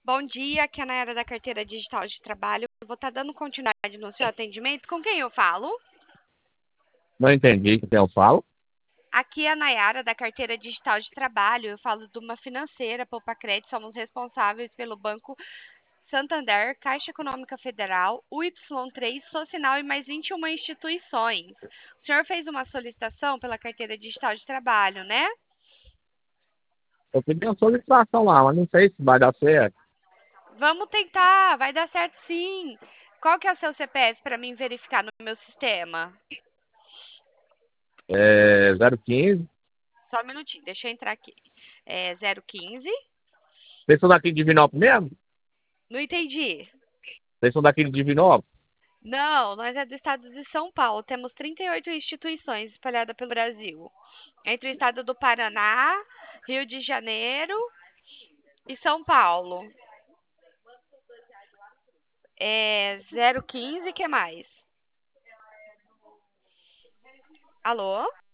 Bom dia, aqui é a Nayara da Carteira Digital de Trabalho. Eu vou estar dando continuidade no seu atendimento. Com quem eu falo? Não entendi o que eu falo. Aqui é a Nayara da Carteira Digital de Trabalho. Eu falo de uma financeira, Poupa Crédito. Somos responsáveis pelo Banco Santander, Caixa Econômica Federal, o Y3, Socinal e mais 21 instituições. O senhor fez uma solicitação pela Carteira Digital de Trabalho, né? Eu pedi uma solicitação lá, mas não sei se vai dar certo. Vamos tentar, vai dar certo sim. Qual que é o seu CPF para mim verificar no meu sistema? É 015. Só um minutinho, deixa eu entrar aqui. É 015. Vocês são daqui de Divinópolis mesmo? Não entendi. Vocês são daqui de Divinópolis? Não, nós é do estado de São Paulo. Temos 38 instituições espalhadas pelo Brasil. Entre o estado do Paraná, Rio de Janeiro e São Paulo. É 015, que mais? Alô?